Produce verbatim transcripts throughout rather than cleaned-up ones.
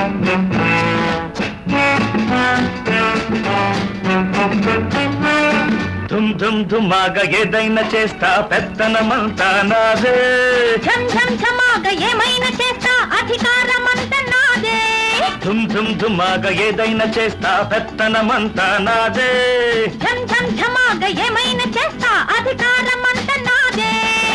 ధుమ్ ధుమ్ ధుమాగా ఏదైనా చేస్తా పెత్తనమంతా నాదే ఝం ఝం ఝమాగా ఏమైనా చేస్తా అధికారమంతా నాదే ధుమ్ ధుమ్ ధుమాగా ఏదైనా చేస్తా పెత్తనమంతా నాదే ఝం ఝం ఝమాగా ఏమైనా చేస్తా అధికారమంతా నాదే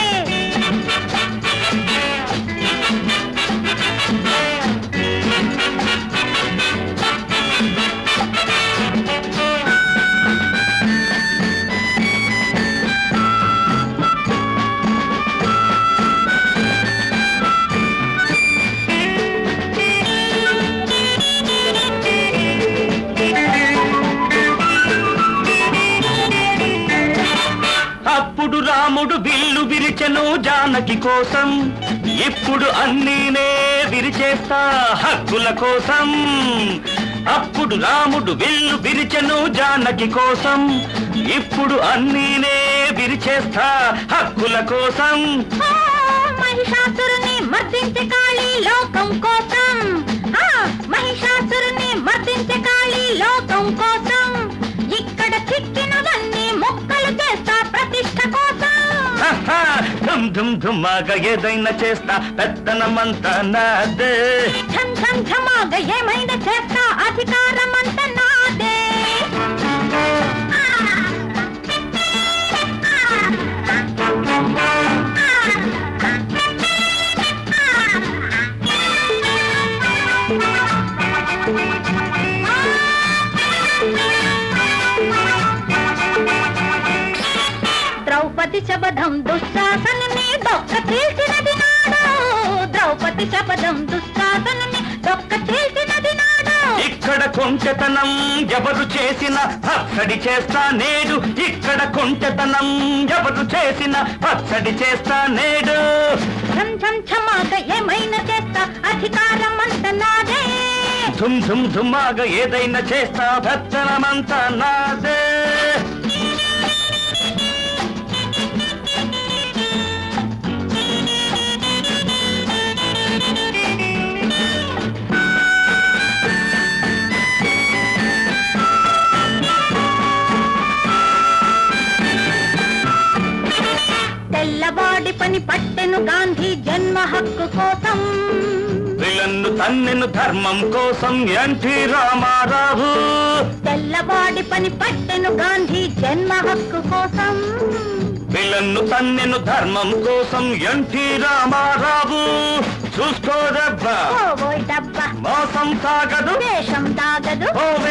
అప్పుడు రాముడు విల్లు విరిచెను జానకి కోసం ఇప్పుడు అన్నీనే విరిచేస్తా హక్కుల కోసం అప్పుడు రాముడు విల్లు విరిచెను జానకి కోసం ఇప్పుడు అన్నీనే విరిచేస్తా హక్కుల కోసం మహిషాసురుని మర్దించే కాళీ లోకం కోసం మహిషాసురుని మర్దించే కాళీ లోకం కోసం ఇక్కడ చిక్కినవన్నీ మొక్కలు చేస్తా ప్రతిష్ట కోసం ధుమ్ ధుమ్ ధుమాగా ఏదైనా చేస్తా పెత్తనమంతా నాదే ఝం ఝం ఝమాగా ఏమైనా చేస్తా అధికారమంతా నాదే ద్రౌపది శబదం దుశ్శాసనుని దొక్క తీల్చినది నాడు ద్రౌపది శబదం దుశ్శాసనుని దొక్క తీల్చినది నాడు ఇక్కడ కొంచెతనం ఎవరు చేసిన పచ్చడి చేస్తా నేడు ఇక్కడ కొంచెతనం ఎవరు చేసిన పచ్చడి చేస్తా నేడు ఝం ఝం ఝమాగా ఏమైనా చేస్తా అధికారం అంత నాదే ధుమ్ ధుమ్ ధుమాగా ఏదైనా చేస్తా పెత్తనమంతా నాదే తెల్లవాడి పని పట్టెను గాంధీ జన్మ హక్కు కోసం విలన్ను తన్నెను ధర్మం కోసం ఎన్టీ రామారావు తెల్లవాడి పని పట్టెను గాంధీ జన్మ హక్కు కోసం విలన్ను తన్నెను ధర్మం కోసం ఎన్టీ రామారావు చూసుకోదబ్బా ఓ డబ్బా మోసం సాగదు దేశం దాగదు ఓ